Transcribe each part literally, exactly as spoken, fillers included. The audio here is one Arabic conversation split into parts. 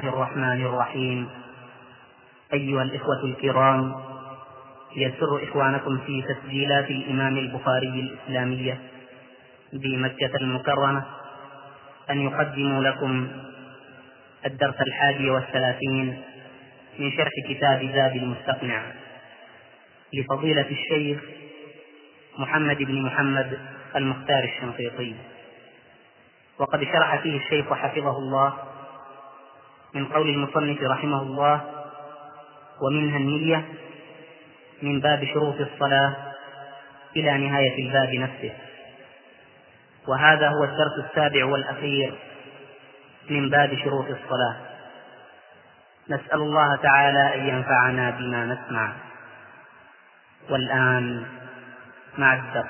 الرحمن الرحيم. أيها الإخوة الكرام، يسر إخوانكم في تسجيلات الإمام البخاري الإسلامية بمكة المكرمة أن يقدموا لكم الدرس الحادي والثلاثين من شرح كتاب زاد المستقنع لفضيلة الشيخ محمد بن محمد المختار الشنقيطي، وقد شرح فيه الشيخ حفظه الله من قول المصنف رحمه الله: ومنها النية من باب شروط الصلاة إلى نهاية الباب نفسه. وهذا هو الدرس السابع والأخير من باب شروط الصلاة. نسأل الله تعالى أن ينفعنا بما نسمع. والآن مع الدرس.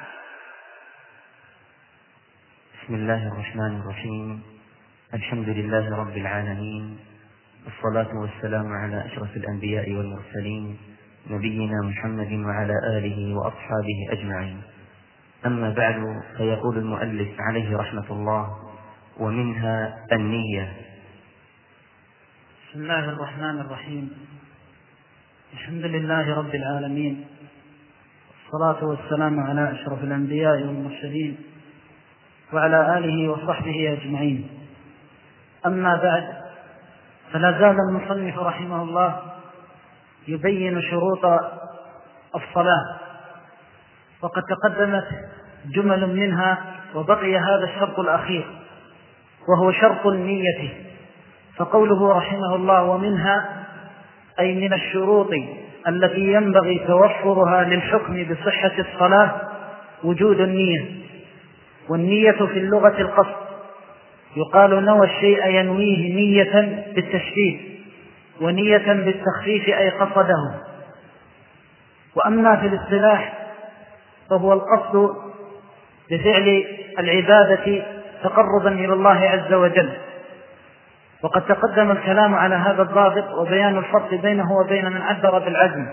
بسم الله الرحمن الرحيم. الحمد لله رب العالمين، والصلاة والسلام على أشرف الأنبياء والمرسلين نبينا محمد وعلى آله وأصحابه أجمعين. أما بعد، فيقول المؤلف عليه رحمة الله: ومنها النية. بسم الله الرحمن الرحيم. الحمد لله رب العالمين، والصلاة والسلام على أشرف الأنبياء والمرسلين وعلى آله وصحبه أجمعين. أما بعد، فلا زال المصنف رحمه الله يبين شروط الصلاة، وقد تقدمت جمل منها، وبقي هذا الشرط الأخير وهو شرط النية. فقوله رحمه الله ومنها أي من الشروط التي ينبغي توفرها للحكم بصحة الصلاة وجود النية. والنية في اللغة القصد، يقال نوى الشيء ينويه نية بالتشديد، ونية بالتخفيف أي قصده. وأما في الاصطلاح فهو القصد بفعل العبادة تقربا إلى الله عز وجل. وقد تقدم الكلام على هذا الضابط وبيان الفرق بينه وبين من عبر بالعزم.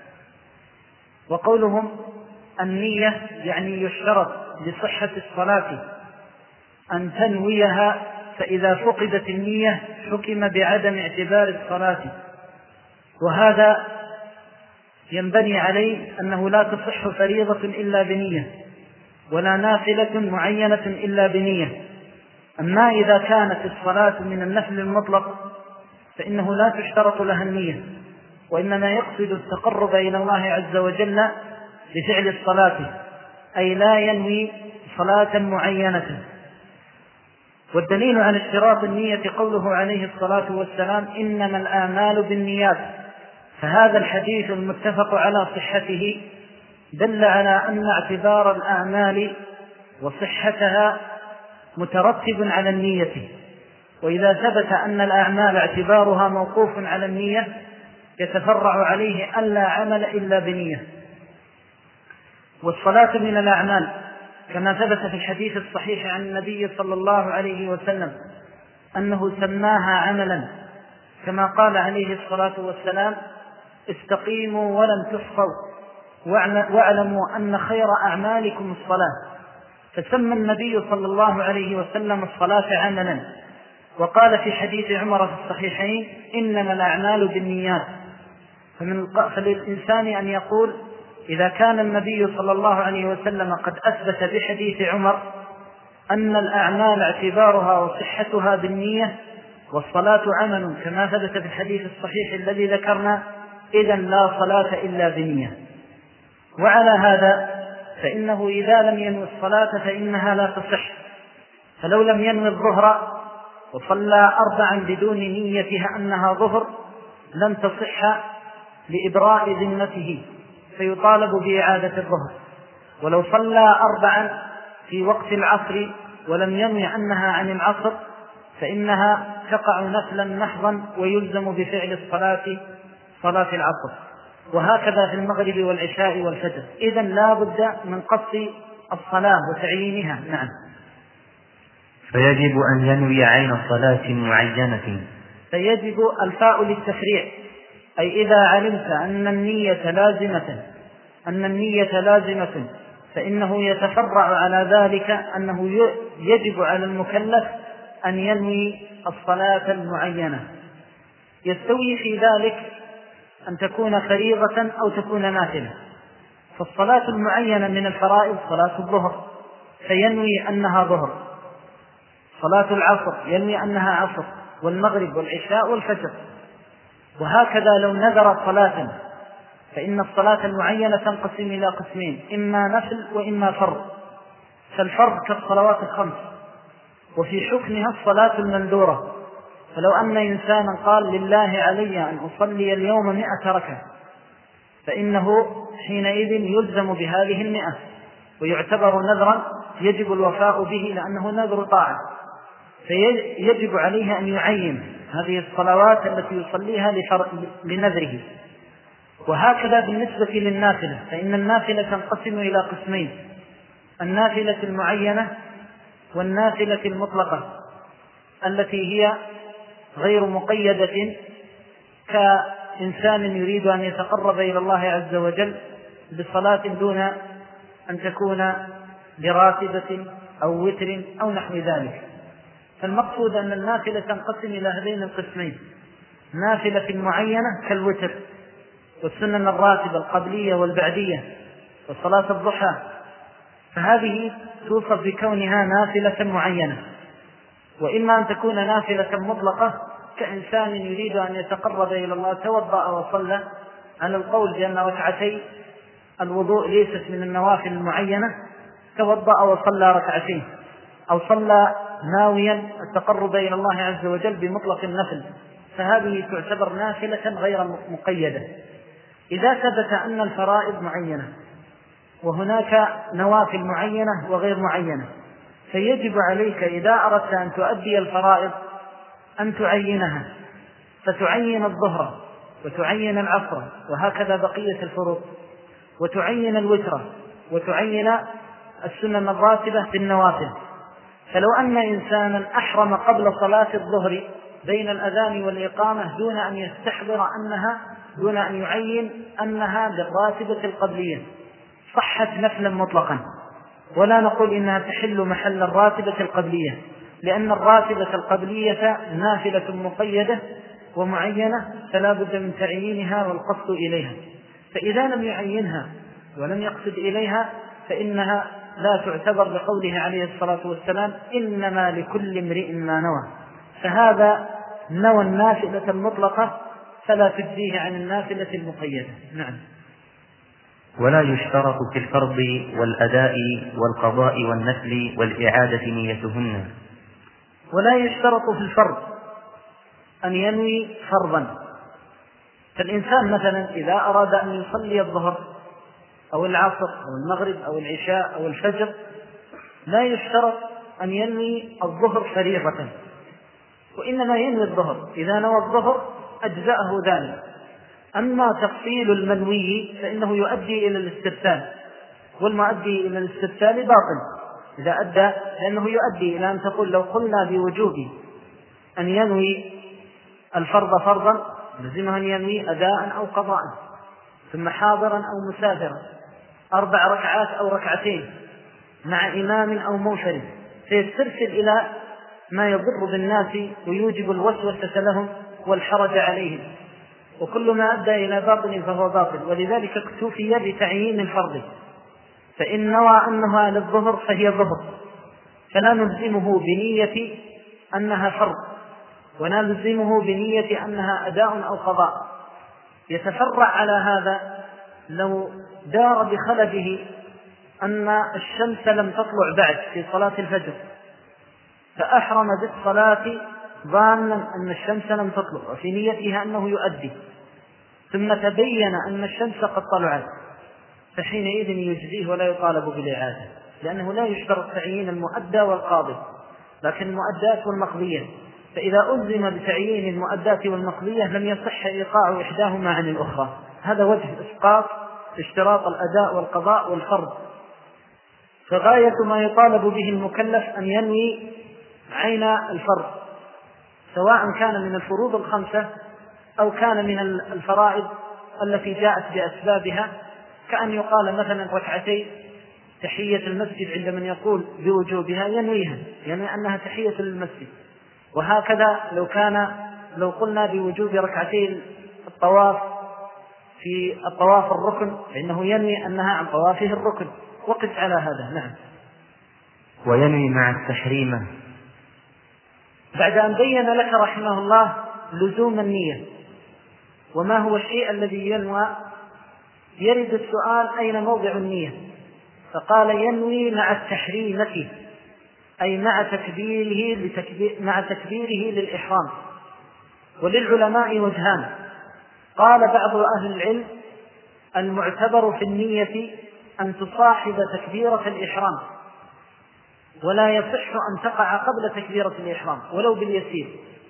وقولهم النية يعني يشترط لصحة الصلاة أن تنويها، فإذا فقدت النية حكم بعدم اعتبار الصلاة. وهذا ينبني عليه أنه لا تصح فريضة إلا بنية، ولا نافلة معينة إلا بنية. أما إذا كانت الصلاة من النفل المطلق فإنه لا تشترط لها النية، وإنما يقصد التقرب إلى الله عز وجل بفعل الصلاة، أي لا ينوي صلاة معينة. والدليل على اشتراط النية قوله عليه الصلاة والسلام: إنما الأعمال بالنيات. فهذا الحديث المتفق على صحته دل على أن اعتبار الأعمال وصحتها مترتب على النية. وإذا ثبت أن الأعمال اعتبارها موقوف على النية يتفرع عليه أن لا عمل إلا بنية. والصلاة من الأعمال كما ثبت في الحديث الصحيح عن النبي صلى الله عليه وسلم أنه سماها عملا، كما قال عليه الصلاة والسلام: استقيموا ولن تسقوا واعلموا أن خير أعمالكم الصلاة. فسمى النبي صلى الله عليه وسلم الصلاة عملا. وقال في حديث عمر في الصحيحين: إنما الأعمال بالنيات. فللإنسان أن يقول إذا كان النبي صلى الله عليه وسلم قد أثبت بحديث عمر أن الأعمال اعتبارها وصحتها بالنية، والصلاة عمل كما ثبت في الحديث الصحيح الذي ذكرنا، إذن لا صلاة إلا بنية. وعلى هذا فإنه إذا لم ينوي الصلاة فإنها لا تصح. فلو لم ينوي الظهر وصلى أربعا بدون نيتها أنها ظهر لم تصح لإبراء ذمته، فيطالب بإعادة الظهر. ولو صلى أربعا في وقت العصر ولم ينوي أنها عن العصر فإنها تقع نفلا محضا ويلزم بفعل الصلاة صلاة العصر. وهكذا في المغرب والعشاء والفجر. إذن لا بد من قصد الصلاة وتعيينها. نعم. فيجب أن ينوي عين صلاة معينة. فيجب الفاء للتفريع، أي إذا علمت أن النية لازمة أن النية لازمة فإنه يتفرع على ذلك أنه يجب على المكلف أن ينوي الصلاة المعينة. يستوي في ذلك أن تكون فريضة أو تكون نافلة. فالصلاة المعينة من الفرائض صلاة الظهر فينوي أنها ظهر، صلاة العصر ينوي أنها عصر، والمغرب والعشاء والفجر. وهكذا لو نذر صلاة فإن الصلاة المعينة تنقسم إلى قسمين، إما نفل وإما فرض. فالفرض كالصلوات الخمس، وفي حكمها الصلاة المنذورة. فلو أن إنسانا قال لله علي أن أصلي اليوم مئة ركعة فإنه حينئذ يلزم بهذه المئة ويعتبر نذرا يجب الوفاء به لأنه نذر طاعة، فيجب عليه أن يعين هذه الصلوات التي يصليها لنذره. وهكذا بالنسبة للنافلة، فإن النافلة تنقسم إلى قسمين: النافلة المعينة والنافلة المطلقة التي هي غير مقيدة، كإنسان يريد أن يتقرب إلى الله عز وجل بصلاة دون أن تكون براتبة أو وتر أو نحو ذلك. فالمقصود أن النافلة تنقسم إلى هذين القسمين: نافلة معينة كالوتر والسنن الراتبة القبلية والبعدية وصلاة الضحى، فهذه توصف بكونها نافلة معينة. وإما أن تكون نافلة مطلقة كإنسان يريد أن يتقرب إلى الله توضأ وصلى، على القول بأن ركعتي الوضوء ليست من النوافل المعينة، توضأ وصلى ركعتين، أو صلى ناويا التقرب إلى الله عز وجل بمطلق النفل، فهذه تعتبر نافلة غير مقيدة. إذا ثبت أن الفرائض معينة وهناك نوافل معينة وغير معينة، فيجب عليك إذا أردت أن تؤدي الفرائض أن تعينها، فتعين الظهر وتعين العصر وهكذا بقية الفروض، وتعين الوتر وتعين السنن الراتبة في النوافل. فلو أن إنسانا أحرم قبل صلاة الظهر بين الأذان والإقامة دون أن يستحضر أنها دون أن يعين أنها بالراتبة القبلية، صحت نفلا مطلقا، ولا نقول إنها تحل محل الراتبة القبلية، لأن الراتبة القبلية نافلة مقيدة ومعينة فلا بد من تعيينها والقصد إليها. فإذا لم يعينها ولم يقصد إليها فإنها لا تعتبر بقوله عليه الصلاة والسلام: إنما لكل امرئ ما نوى. فهذا نوى النافلة المطلقة فلا تجزيه عن النافلة المقيدة. نعم. ولا يشترط في الفرض والأداء والقضاء والنفل والإعادة نيتهن. ولا يشترط في الفرض أن ينوي فرضا. فالإنسان مثلا إذا أراد أن يصلي الظهر أو العصر أو المغرب أو العشاء أو الفجر لا يشترط أن ينوي الظهر فريضة، وإنما ينوي الظهر. إذا نوى الظهر أجزأه ذلك. أما تفصيل المنوي فإنه يؤدي إلى الاستبسال، والمؤدي إلى الاستبسال باطل إذا أدى، لأنه يؤدي إلى أن تقول لو قلنا بوجوب أن ينوي الفرض فرضا لزمه أن ينوي أداء أو قضاء، ثم حاضرا أو مسافرا، أربع ركعات أو ركعتين مع إمام أو منفرد، فيسترسل إلى ما يضر بالناس ويوجب الوسوسة لهم والحرج عليهم، وكل ما أدى إلى باطل فهو باطل. ولذلك اكتفي بتعيين الفرض، فإن نوى أنها للظهر فهي ظهر، فلا نلزمه بنية أنها فرض، ولا نلزمه بنية أنها أداء أو قضاء. يتفرع على هذا لو دار بخلده أن الشمس لم تطلع بعد في صلاة الفجر، فأحرم بالصلاة ظانا أن الشمس لم تطلع وفي نيتها أنه يؤدي، ثم تبين أن الشمس قد طلعت، فحينئذ يجزيه ولا يطالب بالإعادة، لأنه لا يشترط تعيين المؤدى والقاضي لكن المؤدات والمقضية. فإذا ألزم بتعيين المؤدات والمقضية لم يصح إيقاع إحداهما عن الأخرى. هذا وجه إسقاط اشتراط الأداء والقضاء والفرض. فغاية ما يطالب به المكلف أن ينوي عين الفرض، سواء كان من الفروض الخمسة أو كان من الفرائض التي جاءت بأسبابها، كأن يقال مثلا ركعتي تحية المسجد عند من يقول بوجوبها ينويها، يعني أنها تحية للمسجد. وهكذا لو كان لو قلنا بوجوب ركعتي الطواف في الطواف الركن فإنه ينوي أنها عن طوافه الركن. وقف على هذا. نعم. وينوي مع التحريمة بعد أن بين لك رحمه الله لزوم النية وما هو الشيء الذي ينوى، يرد السؤال أين موضع النية؟ فقال ينوي مع التحريمة، أي مع تكبيره, لتكبير مع تكبيره للإحرام. وللعلماء وجهان. قال بعض أهل العلم المعتبر في النية أن تصاحب تكبيرة الإحرام، ولا يصح أن تقع قبل تكبيرة الإحرام ولو باليسير.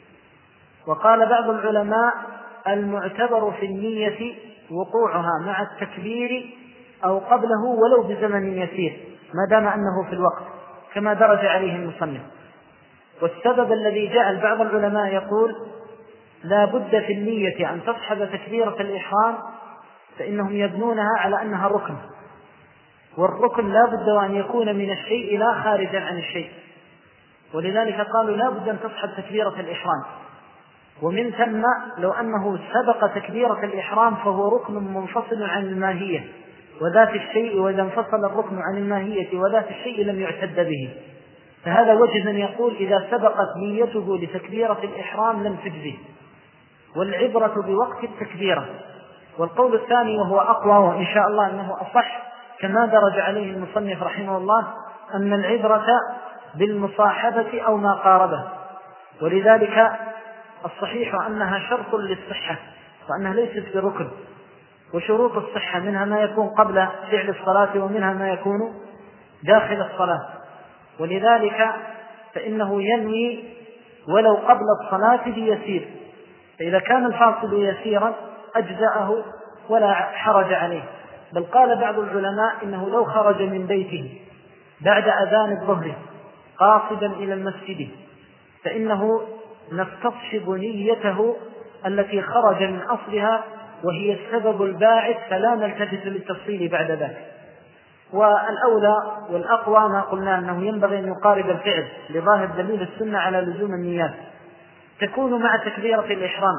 وقال بعض العلماء المعتبر في النية وقوعها مع التكبير أو قبله ولو بزمن يسير ما دام أنه في الوقت، كما درج عليه المصنف. والسبب الذي جعل بعض العلماء يقول لا بد في النية أن تصحب تكبيرة الإحرام فإنهم يبنونها على أنها ركن، والركن لا بد أن يكون من الشيء لا خارجا عن الشيء، ولذلك قالوا لا بد أن تصحب تكبيرة الإحرام. ومن ثم لو أنه سبق تكبيرة الإحرام فهو ركن منفصل عن الماهية وذات الشيء، وإذا انفصل الركن عن الماهية وذات الشيء لم يعتد به. فهذا وجه من يقول إذا سبقت نيته لتكبيرة الإحرام لم تجزه، والعبرة بوقت التكبيرة. والقول الثاني وهو أقوى وإن شاء الله أنه أصح كما درج عليه المصنف رحمه الله أن العبرة بالمصاحبة أو ما قاربه، ولذلك الصحيح أنها شرط للصحة وأنها ليست بركن. وشروط الصحة منها ما يكون قبل فعل الصلاة ومنها ما يكون داخل الصلاة، ولذلك فإنه ينوي ولو قبل الصلاة بيسير، فإذا كان الفاصل يسيرا أجزأه ولا حرج عليه. بل قال بعض العلماء إنه لو خرج من بيته بعد أذان الظهر قاصدا إلى المسجد فإنه نستصحب نيته التي خرج من أصلها وهي السبب الباعث، فلا نلتفت للتفصيل بعد ذلك. والأولى والأقوى ما قلنا أنه ينبغي أن يقارب الفعل لظاهر دليل السنة على لزوم النيات، تكون مع تكبيرة الإحرام.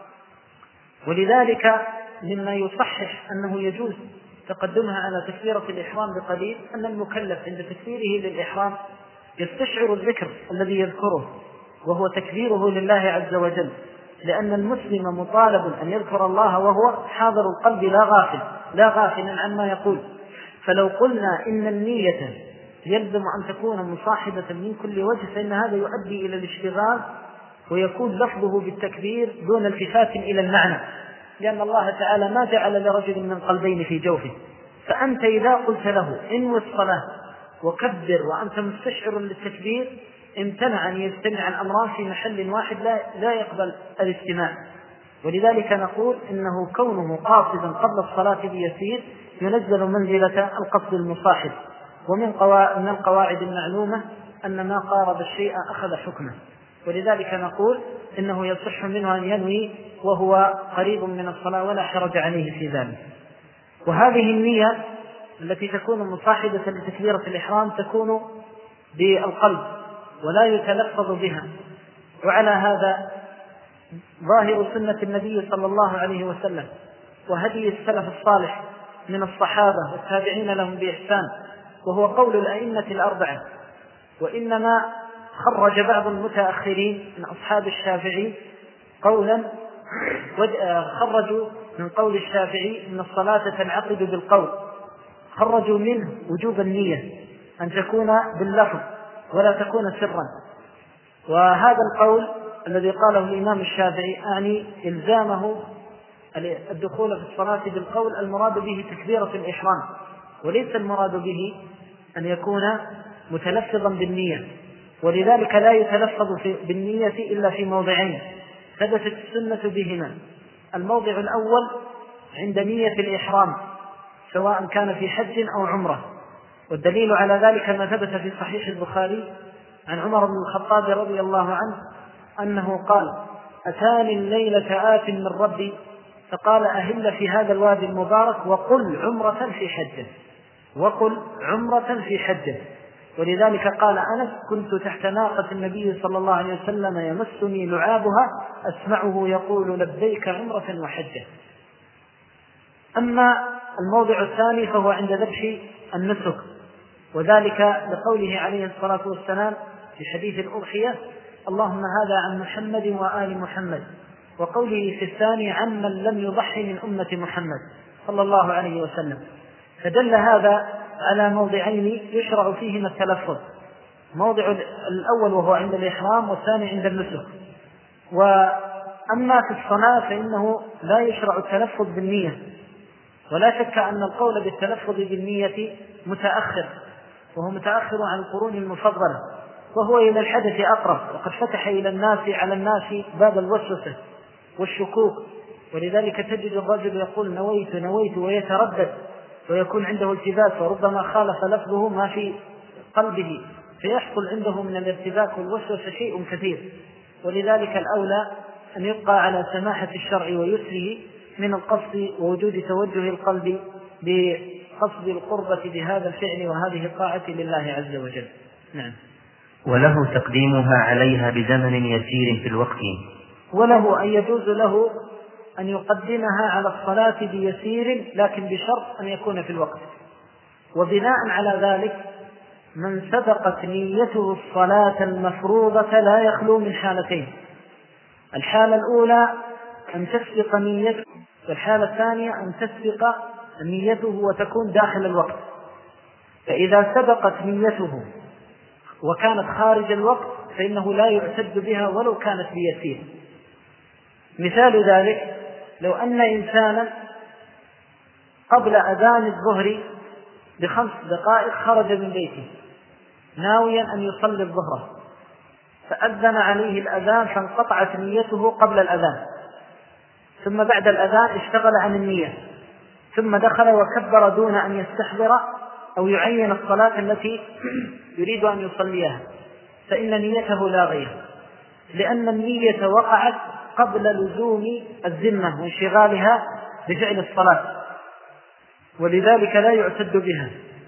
ولذلك مما يصحح أنه يجوز تقدمها على تكبيرة الإحرام بقليل أن المكلف عند تكبيره للإحرام يستشعر الذكر الذي يذكره وهو تكبيره لله عز وجل، لأن المسلم مطالب أن يذكر الله وهو حاضر القلب لا غافل لا غافلا عما يقول. فلو قلنا إن النية يلزم أن تكون مصاحبة من كل وجه فإن هذا يؤدي إلى الاشتغال ويكون لفظه بالتكبير دون التفات إلى المعنى، لأن الله تعالى ما جعل لرجل من قلبين في جوفه. فأنت إذا قلت له انوي الصلاة وكبر وأنت مستشعر للتكبير امتنع أن يجتمع الأمران في محل واحد لا, لا يقبل الاجتماع. ولذلك نقول إنه كونه قاصدا قبل الصلاة بيسير ينزل منزلة القصد المصاحب. ومن من القواعد المعلومة أن ما قارب الشيء أخذ حكمه، ولذلك نقول إنه يصح منه أن ينوي وهو قريب من الصلاة ولا حرج عليه في ذلك. وهذه النية التي تكون مصاحبة لتكبيرة الإحرام تكون بالقلب ولا يتلفظ بها. وعلى هذا ظاهر سنة النبي صلى الله عليه وسلم وهدي السلف الصالح من الصحابة والتابعين لهم بإحسان، وهو قول الأئمة الأربعة. وإنما خرج بعض المتأخرين من أصحاب الشافعي قولا خرجوا من قول الشافعي إن الصلاة تنعقد بالقول، خرجوا منه وجوب النية أن تكون باللفظ ولا تكون سرا. وهذا القول الذي قاله الإمام الشافعي أعني إلزامه الدخول في الصلاة بالقول المراد به تكبيرة الإحرام، وليس المراد به أن يكون متلفظا بالنية. ولذلك لا يتلفظ بالنية إلا في موضعين ثبتت السنة بهما. الموضع الأول عند نية الإحرام سواء كان في حج أو عمرة، والدليل على ذلك ما ثبت في صحيح البخاري عن عمر بن الخطاب رضي الله عنه أنه قال أتاني الليلة آت من ربي فقال أهل في هذا الوادي المبارك وقل عمرة في حجه وقل عمرة في حجه. ولذلك قال أنس: كنت تحت ناقة النبي صلى الله عليه وسلم يمسني لعابها أسمعه يقول لبيك عمرة وحجة. أما الموضع الثاني فهو عند ذبح النسك، وذلك لقوله عليه الصلاة والسلام في حديث الأضحية: اللهم هذا عن محمد وآل محمد، وقوله في الثاني: عن من لم يضحي من أمة محمد صلى الله عليه وسلم. فدل هذا على موضعين يشرع فيهما التلفظ: موضع الأول وهو عند الإحرام، والثاني عند النسك. وأما في الصلاة فإنه لا يشرع التلفظ بالنية، ولا شك أن القول بالتلفظ بالنية متأخر، وهو متأخر عن القرون المفضلة، وهو إلى الحدث أقرب، وقد فتح إلى الناس على الناس باب الوسوسة والشكوك. ولذلك تجد الرجل يقول نويت نويت ويتردد، ويكون عنده التباس، وربما خالف لفظه ما في قلبه، فيحصل عنده من الارتباك والوسوسة شيء كثير. ولذلك الأولى أن يبقى على سماحة الشرع ويسره من القصد ووجود توجه القلب بقصد القربة بهذا الفعل وهذه الطاعة لله عز وجل. نعم. وله تقديمها عليها بزمن يسير في الوقت، وله أن يجوز له أن يقدمها على الصلاة بيسير، لكن بشرط أن يكون في الوقت. وبناء على ذلك من سبقت نيته الصلاة المفروضة لا يخلو من حالتين: الحالة الأولى أن تسبق نيته، والحالة الثانية أن تسبق نيته وتكون داخل الوقت. فإذا سبقت نيته وكانت خارج الوقت فإنه لا يعتد بها ولو كانت بيسير. مثال ذلك: لو أن إنسانا قبل أذان الظهر بخمس دقائق خرج من بيته ناويا أن يصلي الظهر، فأذن عليه الأذان فانقطعت نيته قبل الأذان، ثم بعد الأذان اشتغل عن النية، ثم دخل وكبر دون أن يستحضر أو يعين الصلاة التي يريد أن يصليها، فإن نيته لاغية، لأن النية وقعت قبل لزوم الذمة وانشغالها بفعل الصلاة، ولذلك لا يعتد بها.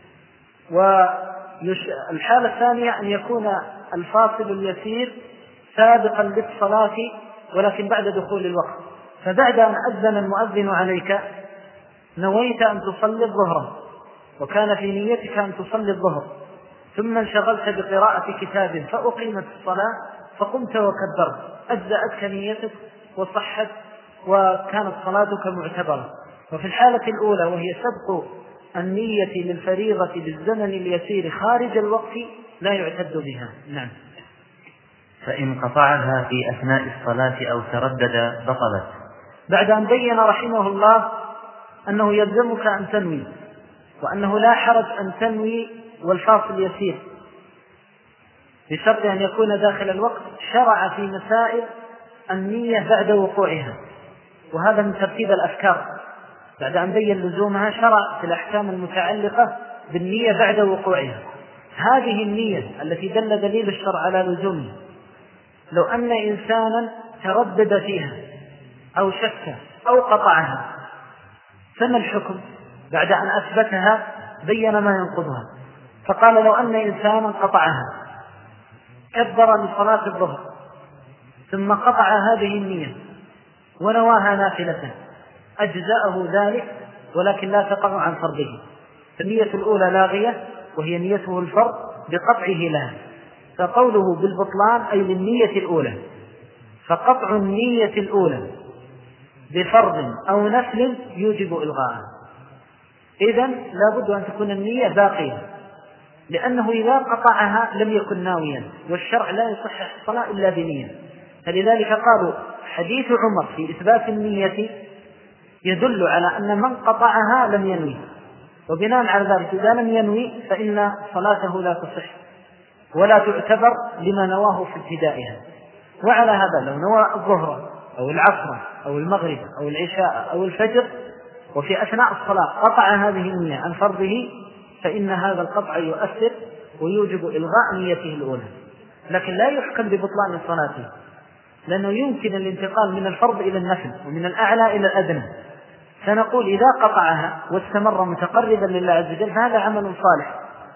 والحالة الثانية أن يكون الفاصل اليسير سابقا للصلاة ولكن بعد دخول الوقت، فبعد أن أذن المؤذن عليك نويت أن تصلي الظهر، وكان في نيتك أن تصلي الظهر، ثم انشغلت بقراءة كتاب فأقيمت الصلاة فقمت وكبرت، أجزأتك نيتك وصحت وكانت صلاتك معتبرة. وفي الحالة الأولى وهي سبق النية للفريضة بالزمن اليسير خارج الوقت لا يعتد بها. نعم. فإن قطعها في أثناء الصلاة أو تردد بطلت. بعد أن بين رحمه الله أنه يلزمك أن تنوي، وأنه لا حرج أن تنوي والفاصل يسير بشرط أن يكون داخل الوقت، شرع في مسائل النية بعد وقوعها، وهذا من ترتيب الأفكار. بعد أن بين لزومها شرع في الأحكام المتعلقة بالنية بعد وقوعها. هذه النية التي دل دليل الشرع على لزومها، لو أن إنسانا تردد فيها أو شك أو قطعها فما الحكم؟ بعد أن أثبتها بين ما ينقضها، فقال: لو أن إنسانا قطعها كبر لصلاة الظهر ثم قطع هذه النية ونواها نافلة أجزأه ذلك، ولكن لا تقع عن فرضه. النية الأولى لاغية وهي نيته الفرض بقطعه لها، فقوله بالبطلان أي للنية الأولى، فقطع النية الأولى بفرض أو نفل يوجب إلغاءها. إذن لا بد أن تكون النية باقية، لأنه إذا قطعها لم يكن ناويا، والشرع لا يصحح الصلاة إلا بنية. فلذلك قالوا حديث عمر في إثبات النية يدل على أن من قطعها لم ينوي، وبناء على ذلك إذا لم ينوي فإن صلاته لا تصح ولا تعتبر لما نواه في ابتدائها. وعلى هذا لو نوى الظهر أو العصر أو المغرب أو العشاء أو الفجر وفي أثناء الصلاة قطع هذه النية عن فرضه فإن هذا القطع يؤثر ويوجب إلغاء نيته الأولى، لكن لا يحكم ببطلان صلاته، لأنه يمكن الانتقال من الفرض إلى النفل ومن الأعلى إلى الأدنى. فنقول إذا قطعها واستمر متقربا لله عز وجل فهذا عمل صالح،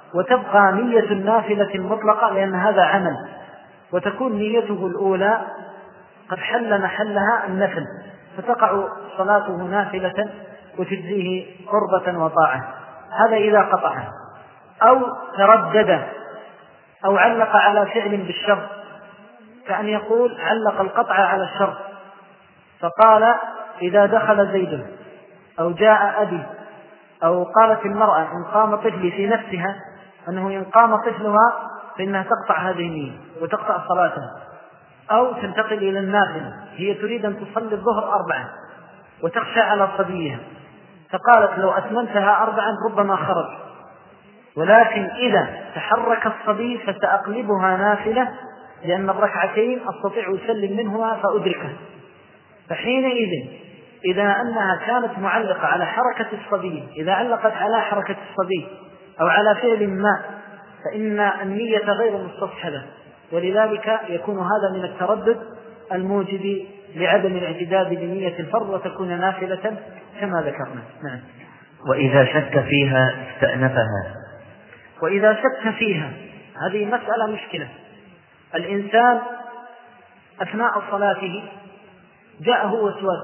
وتبقى نية النافلة المطلقة لأن هذا عمل، وتكون نيته الأولى قد حل محلها النفل، فتقع صلاته نافلة وتجزيه قربة وطاعة. هذا إذا قطعه أو تردد أو علق على فعل بالشرط، كأن يقول علق القطع على الشرط فقال إذا دخل زيد أو جاء أبي، أو قالت المرأة إن قام طفلي في نفسها أنه إن قام طفلها فإنها تقطع هذه النية وتقطع صلاتها، أو تنتقل إلى النافلة، هي تريد أن تصلي الظهر أربعة وتخشى على صبيها فقالت لو أتممتها أربعا ربما خرج، ولكن إذا تحرك الصبي فسأقلبها نافلة لأن الركعتين أستطيع أسلم منهما فأدركه. فحينئذ إذا أنها كانت معلقة على حركة الصبي، إذا علقت على حركة الصبي أو على فعل ما فإن النية غير مستصحبة، ولذلك يكون هذا من التردد الموجب لعدم الاعتداد بنية الفرض وتكون نافلة كما ذكرنا. نعم. وإذا شك فيها استأنفها. وإذا شك فيها، هذه مسألة مشكلة. الإنسان أثناء صلاته جاءه وسواس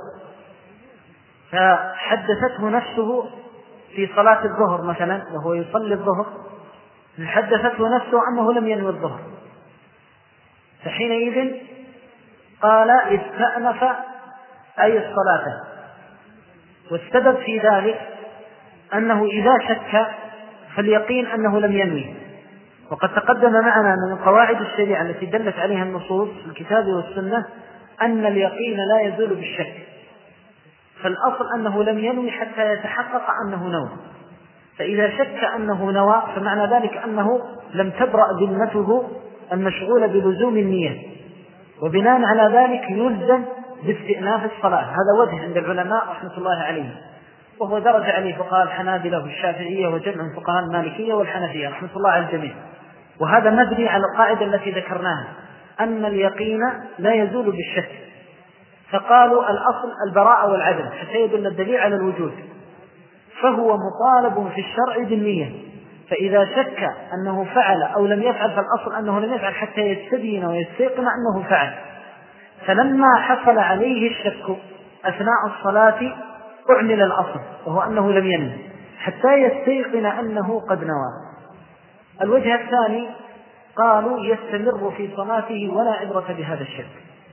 فحدثته نفسه في صلاة الظهر مثلا وهو يصلي الظهر، حدثته نفسه أنه لم ينوي الظهر، فحينئذ قال استأنف أي الصلاة. والسبب في ذلك أنه إذا شك فاليقين أنه لم ينوي، وقد تقدم معنا من قواعد الشريعة التي دلت عليها النصوص في الكتاب والسنة أن اليقين لا يزول بالشك، فالأصل أنه لم ينوي حتى يتحقق أنه نوى، فإذا شك أنه نوى فمعنى ذلك أنه لم تبرأ ذمته المشغولة بلزوم النية، وبناء على ذلك يلزم باستئناف الصلاة. هذا وجه عند العلماء رحمة الله عليهم، وهو درج عليه فقهاء الحنابلة والشافعية وجمع فقهاء المالكية والحنفية رحمة الله على الجميع. وهذا مبني على القاعدة التي ذكرناها أن اليقين لا يزول بالشك، فقالوا الأصل البراءة والعدم حتى يدل الدليل على الوجود، فهو مطالب في الشرع بالنية، فإذا شك أنه فعل أو لم يفعل فالأصل أنه لم يفعل حتى يستبين ويستيقن أنه فعل. فلما حصل عليه الشك أثناء الصلاة أعمل الأصل وهو أنه لم ينوي حتى يستيقن أنه قد نوى. الوجه الثاني قالوا يستمر في صلاته ولا عبرة بهذا الشك،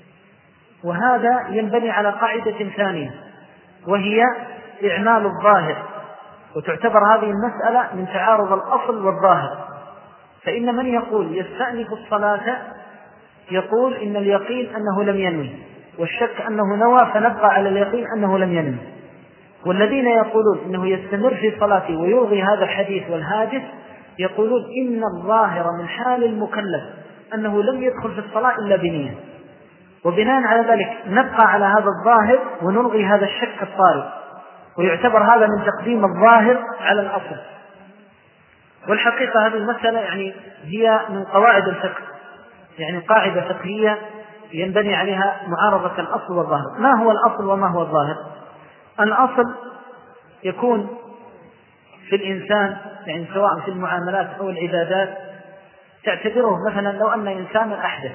وهذا ينبني على قاعدة ثانية وهي إعمال الظاهر، وتعتبر هذه المسألة من تعارض الأصل والظاهر. فإن من يقول يستأنف الصلاة يقول إن اليقين أنه لم ينوي والشك أنه نوى فنبقى على اليقين أنه لم ينوي، والذين يقولون إنه يستمر في صلاته ويلغي هذا الحديث والهاجس يقولون إن الظاهر من حال المكلف أنه لم يدخل في الصلاة إلا بنية، وبناء على ذلك نبقى على هذا الظاهر ونلغي هذا الشك الطارئ، ويعتبر هذا من تقديم الظاهر على الأصل. والحقيقة هذه المسألة يعني هي من قواعد الفقه، يعني قاعدة فقهية ينبني عليها معارضة الأصل والظاهر. ما هو الأصل وما هو الظاهر؟ الأصل يكون في الإنسان يعني سواء في المعاملات أو العبادات، تعتبره مثلا لو أن إنسانا أحدث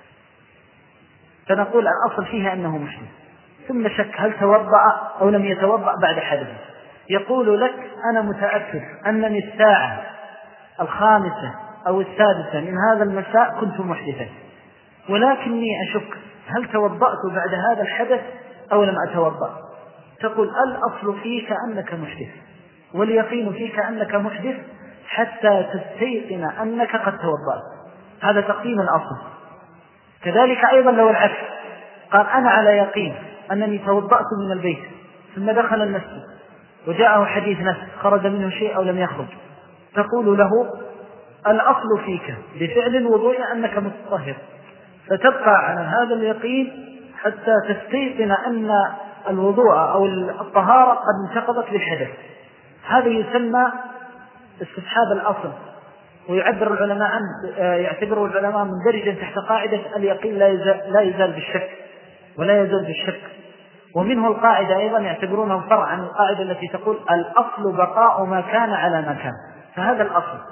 فنقول الأصل فيها أنه محدث، ثم شك هل توضأ أو لم يتوضأ بعد حدث، يقول لك أنا متأكد أنني الساعة الخامسة أو السادسة من هذا المساء كنت محدثا، ولكني أشك هل توضأت بعد هذا الحدث أو لم أتوضأ. تقول الأصل فيك أنك محدث واليقين فيك أنك محدث حتى تستيقن أنك قد توضأت. هذا تقديم الأصل. كذلك أيضا لو العكس قال أنا على يقين أنني توضأت من البيت ثم دخل المسجد وجاءه حديث نفس خرج منه شيء أو لم يخرج، تقول له الأصل فيك بفعل الوضوء أنك متطهر، فتبقى على هذا اليقين حتى تستيقن أن الوضوء أو الطهارة قد انتقضت بالحدث. هذا يسمى استصحاب الأصل، ويعبر العلماء عنه يعتبره العلماء مندرجا تحت قاعدة اليقين لا يزال, لا يزال بالشك ولا يزال بالشك. ومنه القاعدة أيضا يعتبرونه فرع عن القاعدة التي تقول الأصل بقاء ما كان على ما كان، فهذا الأصل.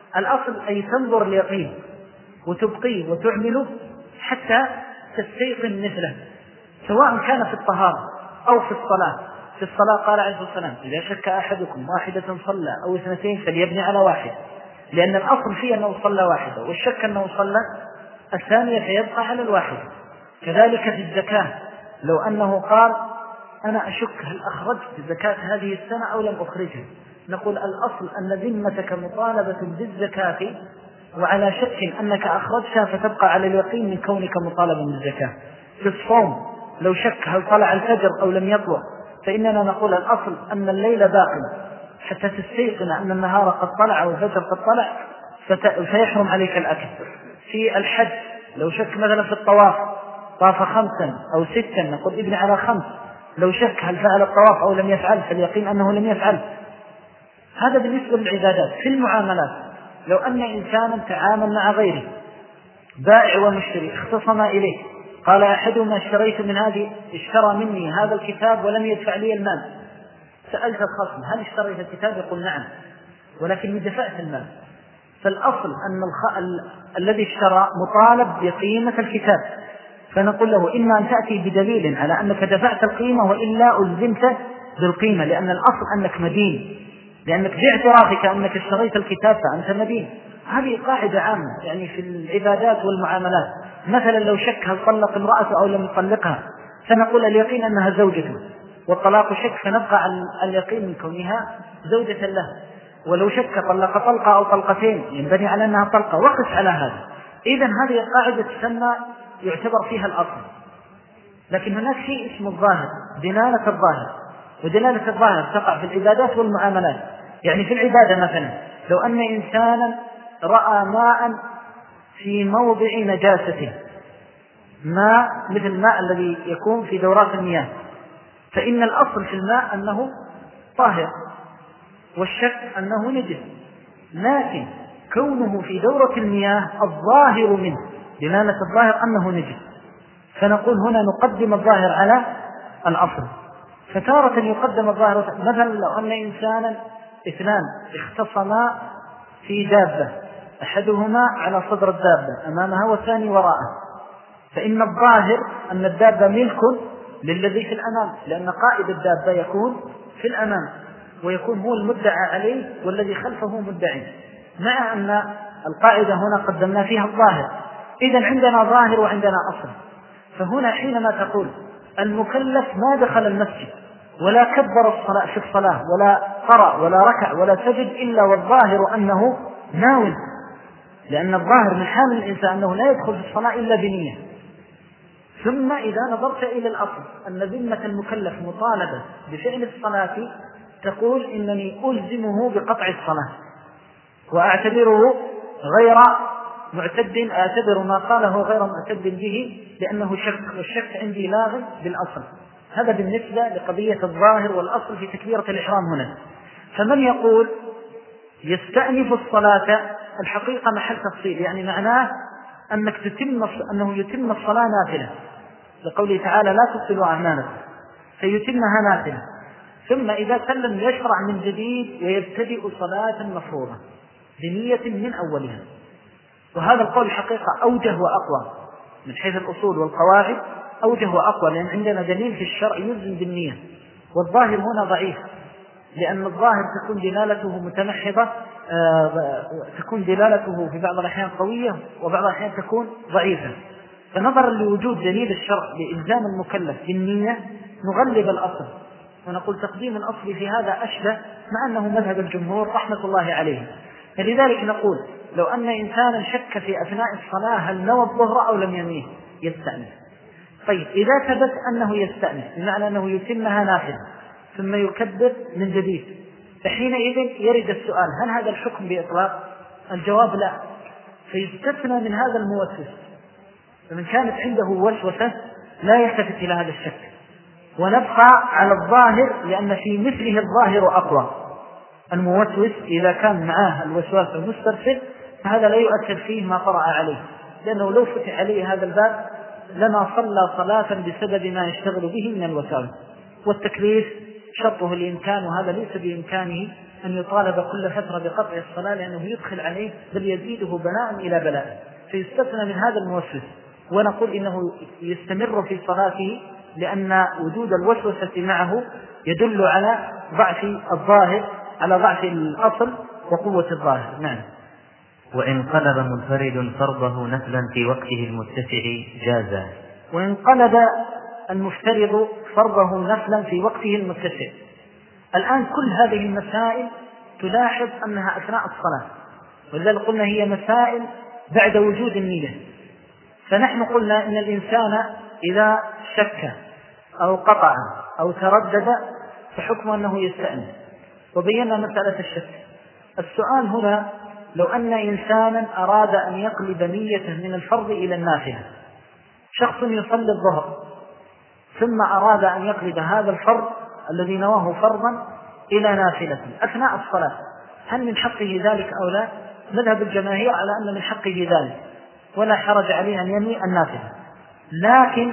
الأصل أي تنظر اليقين وتبقيه وتعمله حتى تستيقن مثله، سواء كان في الطهارة أو في الصلاة. في الصلاة قال عليه الصلاة والسلام: إذا شك أحدكم واحدة صلى أو اثنتين فليبني على واحد، لأن الأصل فيه أنه صلى واحدة، والشك أنه صلى الثانية فيبقى على الواحد. كذلك في الزكاة، لو أنه قال: أنا أشك هل أخرجت زكاة هذه السنة أو لم أخرجها، نقول الأصل أن ذمتك مطالبة بالزكاة وعلى شك أنك أخرجتها فتبقى على اليقين من كونك مطالبا بالزكاة. في الصوم لو شك هل طلع الفجر أو لم يطلع، فإننا نقول الأصل أن الليل باق حتى تستيقن أن النهار قد طلع والفجر قد طلع فيحرم عليك الأكل. في الحج لو شك مثلا في الطواف طاف خمسا أو ستا، نقول ابن على خمس، لو شك هل فعل الطواف أو لم يفعل فاليقين أنه لم يفعل. هذا بالنسبة للعبادات. في المعاملات لو أن إنسانا تعامل مع غيره، بائع ومشتري اختصما إليه، قال أحدهما: اشتريت من هذه اشترى مني هذا الكتاب ولم يدفع لي المال. سألت الخصم: هل اشتريت الكتاب؟ يقول: نعم، ولكن دفعت المال. فالأصل أن الخ... ال... الذي اشترى مطالب بقيمة الكتاب، فنقول له: إما أن تأتي بدليل على أنك دفعت القيمة وإلا ألزمت بالقيمة، لأن الأصل أنك مدين، لأنك باعترافك أنك اشتريت الكتاب فأنت مدين. هذه قاعدة عامة يعني في العبادات والمعاملات. مثلا لو شك هل طلق امرأته أو لم يطلقها، فنقول اليقين أنها زوجته، والطلاق شك فنبقى على اليقين من كونها زوجة له. ولو شك طلق طلقة أو طلقتين ينبني على أنها طلقة، وقف على هذا. إذن هذه القاعدة تسمى يعتبر فيها الأصل. لكن هناك شيء اسمه الظاهر، دلالة الظاهر، ودلالة الظاهر تقع في العبادات والمعاملات. يعني في العبادة مثلا لو أن إنسانا رأى ماء في موضع نجاسته، ماء مثل الماء الذي يكون في دورات المياه، فإن الأصل في الماء أنه طاهر والشك أنه نجس، لكن كونه في دورة المياه الظاهر منه دلالة الظاهر أنه نجس، فنقول هنا نقدم الظاهر على الأصل. فتارة يقدم الظاهر، مثلا لو أن إنسانا اثنان اختصما في دابة، أحدهما على صدر الدابة أمامها والثاني وراءه، فإن الظاهر أن الدابة ملك للذي في الأمام، لأن قائد الدابة يكون في الأمام ويكون هو المدعى عليه والذي خلفه مدعي، مع أن القاعدة هنا قدمنا فيها الظاهر. إذن عندنا ظاهر وعندنا أصل. فهنا حينما تقول المكلف ما دخل المسجد ولا كبر الصلاة في الصلاة ولا قرأ ولا ركع ولا سجد إلا والظاهر أنه ناوٍ، لأن الظاهر من حال الإنسان أنه لا يدخل في الصلاة إلا بنية. ثم إذا نظرت إلى الأصل أن ذمة المكلف مطالبة بفعل الصلاة، تقول إنني ألزمه بقطع الصلاة وأعتبره غير معتد، أعتبر ما قاله غير معتد به لأنه شك، والشك عندي لاغ بالأصل. هذا بالنسبة لقضية الظاهر والأصل في تكبيرة الإحرام هنا. فمن يقول يستأنف الصلاة، الحقيقة محل تفصيل، يعني معناه أنك تتم أنه يتم الصلاة نافلة، لقوله تعالى: لا تبطلوا أعمالكم، فيتمها نافلة. ثم إذا سلم يشرع من جديد ويبتدئ صلاة مفروضة بنية من أولها. وهذا القول الحقيقة أوجه وأقوى من حيث الأصول والقواعد، أوجه وأقوى، لأن عندنا دليل في الشرع يلزم بالنية، والظاهر هنا ضعيف، لأن الظاهر تكون دلالته متمحضة، تكون دلالته في بعض الأحيان قوية وبعض الأحيان تكون ضعيفة. فنظرا لوجود دليل الشرع لإلزام المكلف بالنية نغلب الأصل ونقول تقديم الأصل في هذا أشبه، مع أنه مذهب الجمهور رحمة الله عليه. فلذلك نقول لو أن إنسانا شك في أثناء الصلاة هل نوى الظهر أو لم ينويه يستأنف. طيب إذا ثبت أنه يستأنف بمعنى أنه يتمها نافلة ثم يكبر من جديد، فحينئذ يرد السؤال: هل هذا الحكم بإطلاق؟ الجواب لا، فيستثنى من هذا الموسوس. فمن كانت عنده وسوسة لا يلتفت إلى هذا الشك، ونبقى على الظاهر، لأن في مثله الظاهر أقوى. الموسوس إذا كان معاه الوسواس المسترسل فهذا لا يؤثر فيه ما طرأ عليه، لأنه لو فتح عليه هذا الباب لما صلى صلاة بسبب ما يشتغل به من الوساوس. والتكليف شرطه الإمكان، وهذا ليس بإمكانه أن يطالب كل فترة بقطع الصلاة لأنه يدخل عليه بل يزيده بلاء إلى بلاء، فيستثنى من هذا الموسوس، ونقول إنه يستمر في صلاته لأن وجود الوسوسة معه يدل على ضعف الظاهر، على ضعف الأصل وقوة الظاهر. نعم. وإن قلب منفرد فرضه نفلا في وقته المتسع جازا. وإن قلب المفترض فرضه نفلا في وقته المتسع. الآن كل هذه المسائل تلاحظ أنها أثناء الصلاة، ولذلك قلنا هي مسائل بعد وجود النية. فنحن قلنا إن الإنسان إذا شك أو قطع أو تردد فحكم أنه يستأنف، وبينا مسألة الشك. السؤال هنا لو أن إنسانا أراد أن يقلب نيته من الفرض إلى النافلة، شخص يصلي الظهر ثم أراد أن يقلب هذا الفرض الذي نواه فرضا إلى نافلة أثناء الصلاة، هل من حقه ذلك أو لا؟ مذهب الجماهير على أن من حقه ذلك ولا حرج عليه أن ينوي النافلة، لكن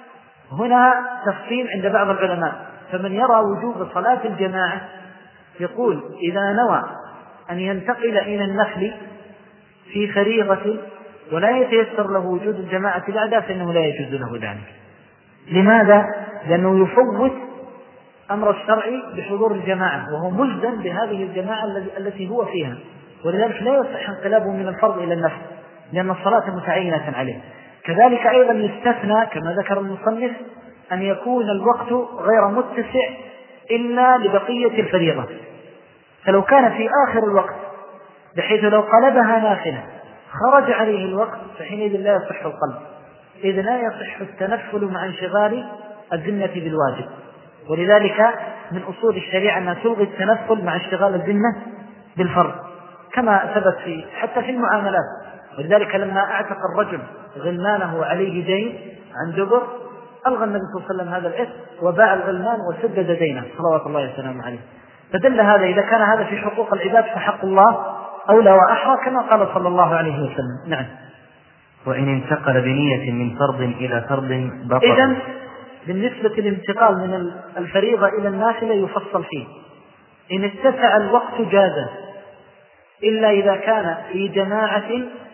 هنا تفصيل عند بعض العلماء. فمن يرى وجوب صلاة الجماعة يقول إذا نوى أن ينتقل إلى النفل في فريضة ولا يتيسر له وجود الجماعة بعدها فإنه لا يجوز له ذلك. لماذا؟ لأنه يفوت أمر الشرع بحضور الجماعة وهو ملزم بهذه الجماعة التي هو فيها، ولذلك لا يصح انقلابه من الفرض إلى النفل لأن الصلاة متعينة عليه. كذلك أيضا يستثنى كما ذكر المصنف أن يكون الوقت غير متسع إلا لبقية الفريضة، فلو كان في آخر الوقت بحيث لو قلبها نافلة خرج عليه الوقت فحينئذ لا يصح القلب، إذ لا يصح التنفل مع انشغال الذمة بالواجب. ولذلك من أصول الشريعة أنها تلغي التنفل مع اشتغال الذمة بالفرض كما ثبت في حتى في المعاملات. ولذلك لما أعتق الرجل غلمانه عليه دين عن دبر ألغى النبي صلى الله عليه وسلم هذا العتق وباع الغلمان وسدد دينه صلوات الله وسلامه عليه. فدل هذا إذا كان هذا في حقوق العباد فحق الله أولى وأحرى كما قال صلى الله عليه وسلم. نعم. وإن انتقل بنية من فرض إلى فرض بطل. إذن بالنسبة للانتقال من الفريضة إلى النافلة يفصل فيه. إن اتسع الوقت جاز إلا إذا كان في جماعة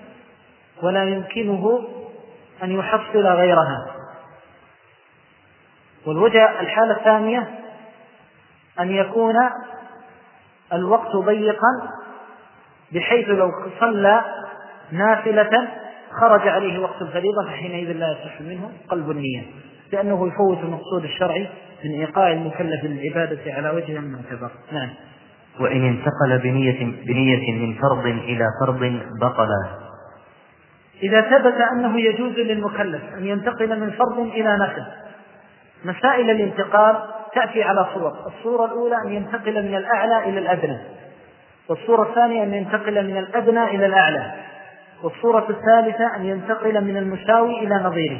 ولا يمكنه أن يحصل غيرها. والوجه الحالة الثانية أن يكون الوقت ضيقا بحيث لو صلى نافلة خرج عليه وقت الفريضة فحينئذ لا يصح منه قلب النية لأنه يفوت المقصود الشرعي من إيقاع المكلف للعبادة على وجه معتبر. نعم. وإن انتقل بنية, بنية من فرض إلى فرض بطل. إذا ثبت أنه يجوز للمكلف أن ينتقل من فرض إلى نفل. مسائل الانتقال تأتي على صور. الصورة الأولى أن ينتقل من الأعلى إلى الأدنى، والصورة الثانية أن ينتقل من الأدنى إلى الأعلى، والصورة الثالثة أن ينتقل من المساوي إلى نظيره.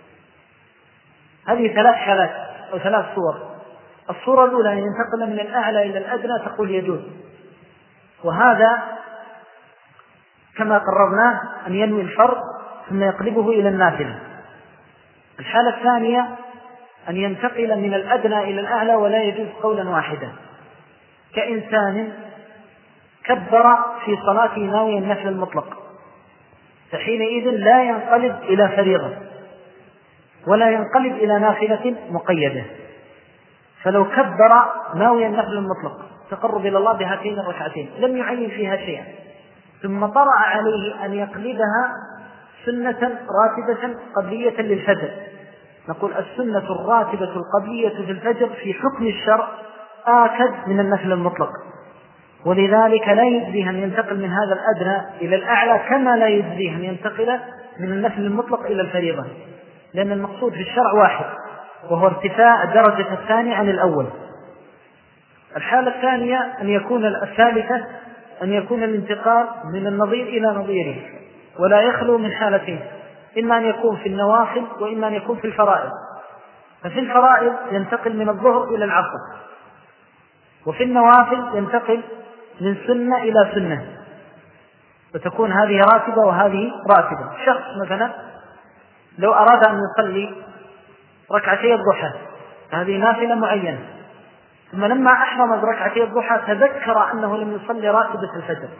هذه ثلاث حالات أو ثلاث صور. الصورة الأولى أن ينتقل من الأعلى إلى الأدنى تقول يجوز، وهذا كما قررناه أن ينوي الفرض ثم يقلبه إلى النافلة. الحالة الثانية أن ينتقل من الأدنى إلى الأعلى ولا يجوز قولا واحدا، كإنسان كبر في صلاته ناوي النفل المطلق، فحينئذ لا ينقلب إلى فريضة ولا ينقلب إلى نافلة مقيدة. فلو كبر ناوي النفل المطلق تقرب إلى الله بهاتين الركعتين لم يعين فيها شيئا، ثم طرأ عليه أن يقلبها سنة راتبة قبلية للفجر، نقول السنة الراتبة القبلية في الفجر في حكم الشرع آكد من النفل المطلق، ولذلك لا يجزيه أن ينتقل من هذا الأدنى إلى الأعلى كما لا يجزيه أن ينتقل من النفل المطلق إلى الفريضة، لأن المقصود في الشرع واحد وهو ارتفاع الدرجة الثانية عن الأول. الحالة الثانية أن يكون الثالثة أن يكون الانتقال من النظير إلى نظيره، ولا يخلو من حالتين، إما أن يكون في النوافل وإما أن يكون في الفرائض. ففي الفرائض ينتقل من الظهر إلى العصر، وفي النوافل ينتقل من سنة إلى سنة، وتكون هذه راتبة وهذه راتبة. شخص مثلا لو أراد أن يصلي ركعتي الضحى هذه نافلة معينة، ثم لما أحرم بركعتي الضحى تذكر أنه لم يصلي راتبة الفجر،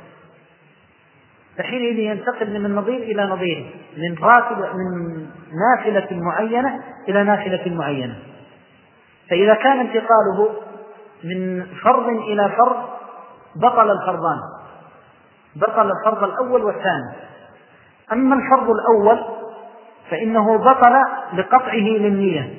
فحينئذ ينتقل من نظير إلى نظير، من راتب من نافلة معينة إلى نافلة معينة. فإذا كان انتقاله من فرض إلى فرض بطل الفرضان، بطل الفرض الأول والثاني. أما الفرض الأول فإنه بطل لقطعه للنية،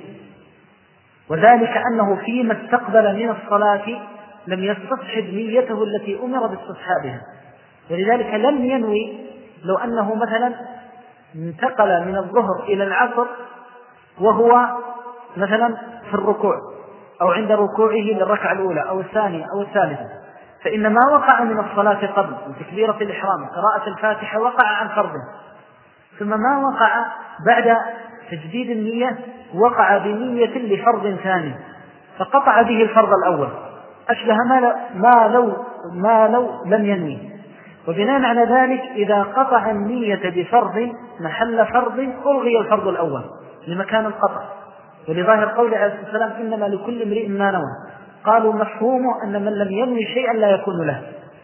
وذلك أنه فيما استقبل من الصلاة لم يستصحب نيته التي أمر باستصحابها، ولذلك لم ينوي. لو أنه مثلا انتقل من الظهر إلى العصر وهو مثلا في الركوع أو عند ركوعه للركعة الأولى أو الثانية أو الثالثة، فإن ما وقع من الصلاة قبل تكبيرة الإحرام قراءة الفاتحة وقع عن فرضه، ثم ما وقع بعد تجديد النية وقع بنية لفرض ثاني، فقطع به الفرض الأول، أشبه ما لو, ما لو لم ينوي. وبناء على ذلك إذا قطع النية بفرض محل فرض ألغي الفرض الأول لمكان القطع، ولظاهر قول عليه الصلاة والسلام إنما لكل امرئ ما نوى، قالوا مفهومه أن من لم ينوي شيئا لا يكون له.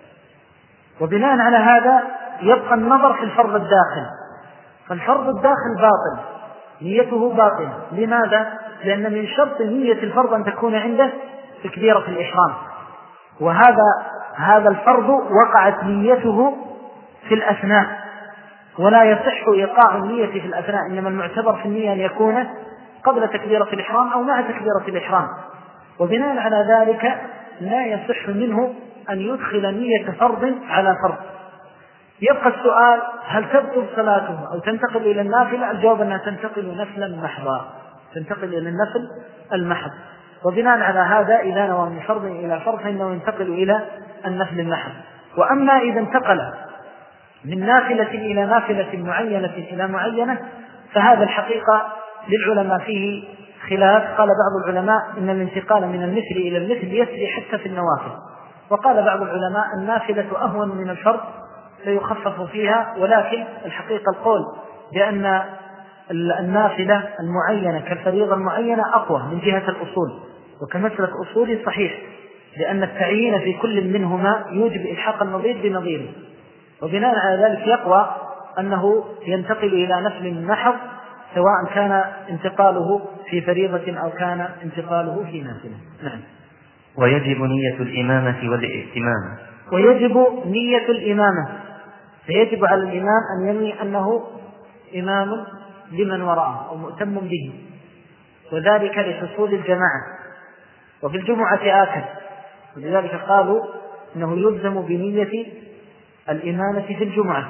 وبناء على هذا يبقى النظر في الفرض الداخل، فالفرض الداخل باطل، نيته باطلة. لماذا؟ لأن من شرط نية الفرض أن تكون عنده تكبيرة الإحرام، وهذا هذا الفرض وقعت نيته في الأثناء، ولا يصح إيقاع النية في الأثناء، إنما المعتبر في النية أن يكون قبل تكبيرة الإحرام أو مع تكبيرة الإحرام. وبناء على ذلك لا يصح منه أن يدخل نية فرض على فرض. يبقى السؤال هل تبطل صلاته أو تنتقل إلى النافلة؟ الجواب أنها تنتقل نفلا محضا، تنتقل إلى النفل المحض. وبناء على هذا إذا نوى من فرض إلى فرض فإنه ينتقل إلى النفل المحض. وأما إذا انتقل من نافلة إلى نافلة معينة إلى معينة فهذا الحقيقة للعلماء فيه خلاف. قال بعض العلماء إن الانتقال من المثل إلى المثل يسري حتى في النوافل، وقال بعض العلماء النافلة أهون من الفرض فيخفف فيها، ولكن الحقيقة القول بأن النافلة المعينة كالفريضة المعينة أقوى من جهة الأصول، وكمسلك أصولي صحيح، لأن التعيين في كل منهما يوجب إلحاق النظير بنظيره، وبناء على ذلك يقوى أنه ينتقل إلى نفل محض سواء كان انتقاله في فريضة أو كان انتقاله في نافلة. نعم. ويجب نية الإمامة والائتمام. ويجب نية الإمامة، فيجب على الإمام أن ينوي أنه إمام لمن وراءه أو مؤتم به، وذلك لحصول الجماعة. وفي الجمعة آكد، ولذلك قالوا أنه يلزم بنية الإمامة في الجمعة.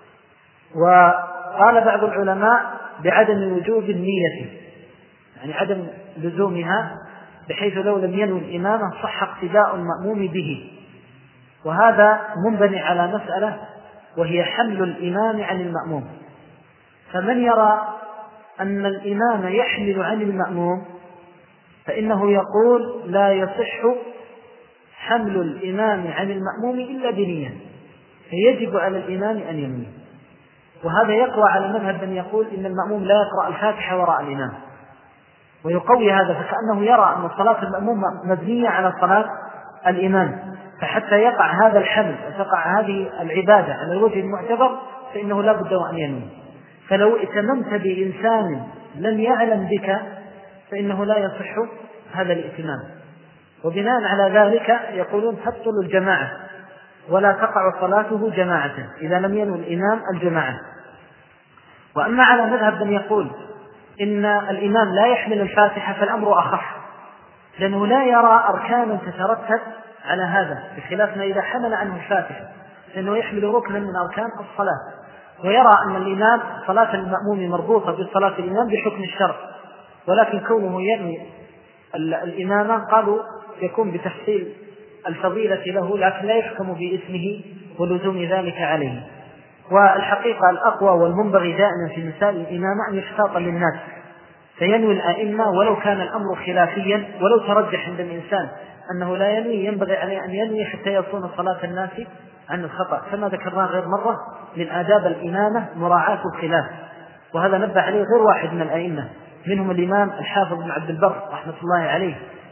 وقال بعض العلماء بعدم وجوب النية، يعني عدم لزومها، بحيث لو لم ينوي الإمامة صح اقتداء المأموم به. وهذا منبني على مسألة وهي حمل الإمام عن المأموم. فمن يرى أن الإمام يحمل عن المأموم فإنه يقول لا يصح حمل الإمام عن المأموم إلا بنية، فيجب على الإمام أن ينوي. وهذا يقوى على مذهب من يقول إن المأموم لا يقرأ الفاتحة وراء الإمام، ويقوي هذا، فكأنه يرى أن صلاة المأموم مبنية على صلاة الإمام، فحتى يقع هذا الحمل وتقع هذه العبادة على الوجه المعتبر فإنه لا بد أن ينوي. فلو اتممت بإنسان لم يعلم بك فإنه لا يصح هذا الائتمام. وبناء على ذلك يقولون تبطل الجماعة ولا تقع صلاته جماعة إذا لم ينوي الإمام الجماعة. وأما على مذهب من يقول إن الإمام لا يحمل الفاتحة فالأمر أخف، لأنه لا يرى أركان تترتب على هذا، بخلاف ما إذا حمل عنه الفاتحة لأنه يحمل ركنا من أركان الصلاة، ويرى أن الإمام صلاة المأموم مربوطة بصلاة الإمام بحكم الشرع، ولكن كونه ينوي الإمامة قالوا يكون بتحصيل الفضيلة له، لكن لا يحكم باسمه ولزوم ذلك عليه. والحقيقة الأقوى والمنبغي دائما في مسائل الإمامة أن يحتاط للناس، فينوي الأئمة ولو كان الأمر خلافيا، ولو ترجح عند الإنسان أنه لا ينوي ينبغي عليه أن ينوي حتى يصون صلاة الناس عن الخطأ، كما ذكرنا غير مرة من آداب الإمامة مراعاة الخلاف، وهذا نبه عليه غير واحد من الأئمة، منهم الإمام الحافظ بن عبد البر رحمة الله عليه،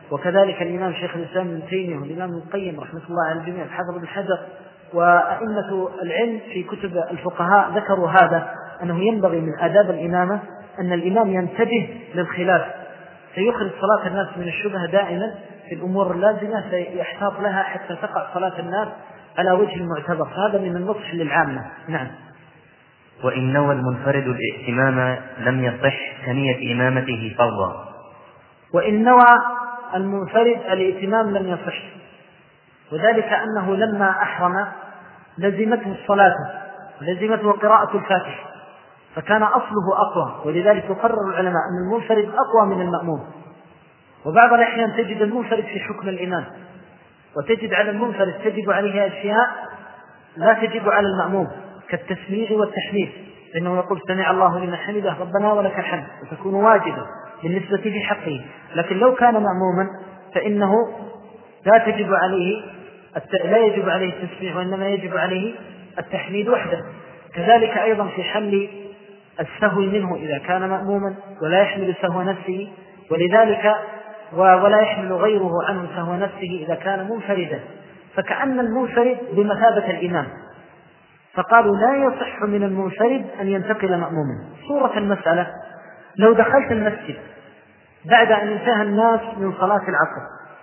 وكذلك الإمام شيخ الإسلام ابن تيمية والإمام ابن القيم رحمة الله على الجميع، الحافظ بن حجر وأئمة العلم في كتب الفقهاء ذكروا هذا، أنه ينبغي من آداب الإمامة أن الإمام ينتبه للخلاف، فيخرج صلاة الناس من الشبهة دائما في الأمور اللازمة، فيحتاط لها حتى تقع صلاة الناس على وجه المعتبر. هذا من النصح للعامة. نعم. وإن نوى المنفرد الائتمام لم يصح كنية إمامته فرضا. وإن نوى المنفرد الائتمام لم يصح، وذلك أنه لما أحرم لزمته الصلاة، لزمته قراءة الفاتحة، فكان أصله أقوى، ولذلك يقرر العلماء أن المنفرد أقوى من المأموم. وبعض الأحيان تجد المنفرد في حكم الإمام، وتجد على المنفرد تجب عليه أشياء لا تجب على المأموم كالتسميع والتحميد، لأنه يقول سمع الله لمن حمده ربنا ولك الحمد، وتكون واجبة بالنسبة في حقه. لكن لو كان مأموما فإنه لا تجب عليه لا يجب عليه التسميع، وإنما يجب عليه التحميد وحده. كذلك أيضا في حمل السهو منه إذا كان مأموما ولا يحمل سهو نفسه، ولذلك ولا يحمل غيره عنه سهو نفسه إذا كان منفردا، فكأن المنفرد بمثابة الإمام. فقالوا لا يصح من المنفرد أن ينتقل مأموما. صورة المسألة: لو دخلت المسجد بعد أن انتهى الناس من صلاة العصر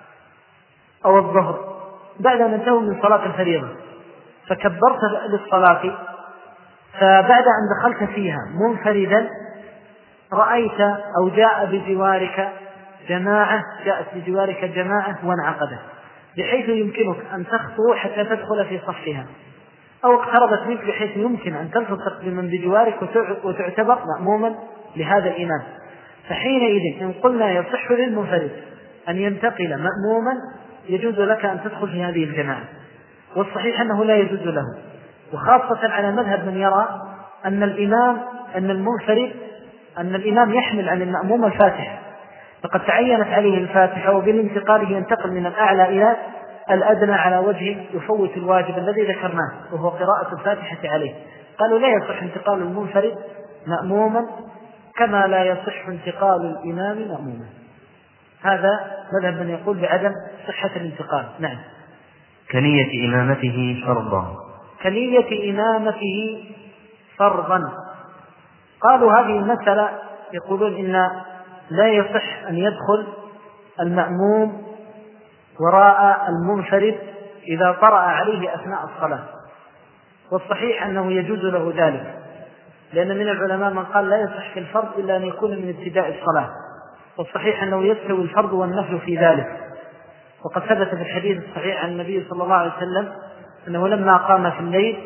أو الظهر، بعد أن انتهوا من صلاة الفريضة، فكبرت للصلاة، فبعد أن دخلت فيها منفردا رأيت أو جاء بجوارك جماعة جاءت بجوارك جماعة وانعقدت، بحيث يمكنك أن تخطو حتى تدخل في صفها، أو اقتربت منك بحيث يمكن أن تلتصق بمن بجوارك وتعتبر مأموما لهذا الإمام. فحينئذ إن قلنا يصح للمنفرد أن ينتقل مأموما يجوز لك أن تدخل في هذه الجماعة، والصحيح أنه لا يجوز له، وخاصة على مذهب من يرى أن الإمام أن المنفرد أن الإمام يحمل عن المأموم الفاتحة، فقد تعينت عليه الفاتحة، وبالانتقال ينتقل من الأعلى إلى الأدنى على وجه يفوت الواجب الذي ذكرناه وهو قراءة الفاتحة عليه. قالوا لا يصح انتقال المنفرد مأموما كما لا يصح انتقال الإمام مأموما. هذا مذهب من يقول بعدم صحة الانتقال. نعم. كنية إمامته فرضا. كنية إمامته فرضا. قالوا هذه المسألة يقولون إن لا يصح أن يدخل المأموم وراء المنفرد إذا طرأ عليه أثناء الصلاة، والصحيح أنه يجوز له ذلك، لأن من العلماء من قال لا يصح في الفرض إلا أن يكون من ابتداء الصلاة، والصحيح أنه يستوي الفرض والنفل في ذلك. وقد ثبت في الحديث الصحيح عن النبي صلى الله عليه وسلم أنه لما قام في الليل،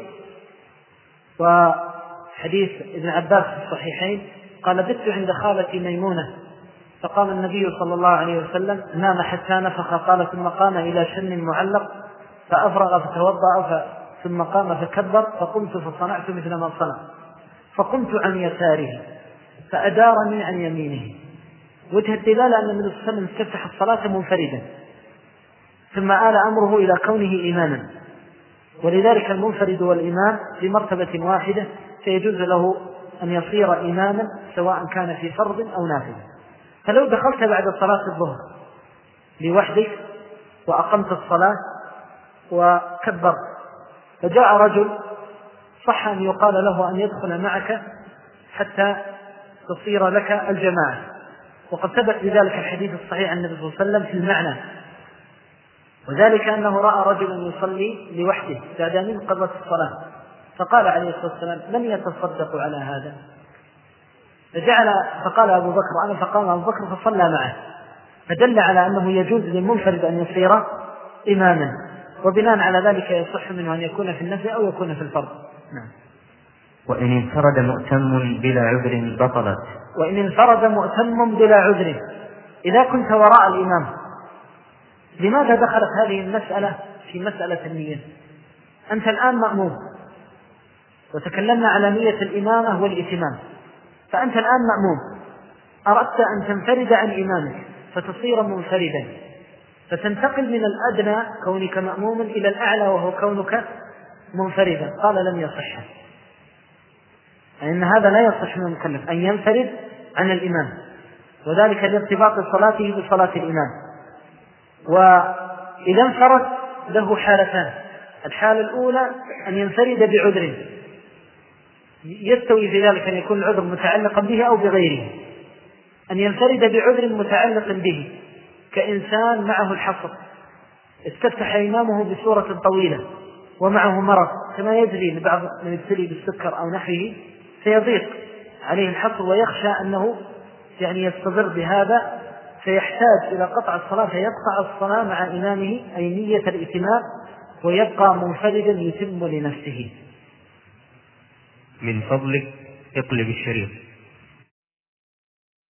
وحديث ابن عباس في الصحيحين، قال: بت عند خالتي ميمونة، فقام النبي صلى الله عليه وسلم نام حتى نفخ، قال ثم قام إلى شن معلق فأفرغ فتوضأ، ثم قام فكبر، فقمت فصنعت مثل ما صنع، فقمت عن يساره فأدارني عن يمينه. وجه الدلالة أن النبي صلى الله عليه وسلم استفتح الصلاة منفردا، ثم آل أمره إلى كونه إماما، ولذلك المنفرد والإمام بمرتبة واحدة، فيجوز له أن يصير إماما سواء كان في فرض أو نافل. فلو دخلت بعد صلاة الظهر لوحدك وأقمت الصلاة وكبرت، فجاء رجل، صح أن يقال له أن يدخل معك حتى تصير لك الجماعة، وقد ثبت بذلك الحديث الصحيح عن النبي صلى الله عليه وسلم في المعنى، وذلك أنه رأى رجلا يصلي لوحده بعد أن انقضت الصلاة، فقال عليه الصلاة والسلام: من يتصدق على هذا؟ فجعل فقال أبو بكر أنا، فقام أبو بكر فصلى معه، فدل على أنه يجوز للمنفرد أن يصير إماما، وبناء على ذلك يصح منه أن يكون في النفل أو يكون في الفرض. نعم. وإن انفرد مؤتم بلا عذر بطلت. وإن انفرد مؤتم بلا عذر، إذا كنت وراء الإمام، لماذا دخلت هذه المسألة في مسألة النية؟ أنت الآن مأموم، وتكلمنا على نية الإمامة والإتمام، فأنت الآن مأموم، أردت أن تنفرد عن إمامك فتصير منفردا، فتنتقل من الأدنى كونك مأموما إلى الأعلى وهو كونك منفردا. قال لم يصح، لأن هذا لا يصح من المكلف أن ينفرد عن الإمام، وذلك لارتباط صلاته بصلاة الإمام. وإذا انفرد له حالتان. الحالة الأولى أن ينفرد بعذر، يستوي في ذلك أن يكون العذر متعلقا به أو بغيره. أن ينفرد بعذر متعلق به كإنسان معه الحصر، استفتح إمامه بسورة طويلة ومعه مرض كما يجري لبعض من يبتلي بالسكر أو نحوه، فيضيق عليه الحصر ويخشى أنه يعني يستضر بهذا فيحتاج إلى قطع الصلاة، فيقطع الصلاة مع إمامه أي نية الإتمام ويبقى منفردا يتم لنفسه. من فضلك اقلب الشريط.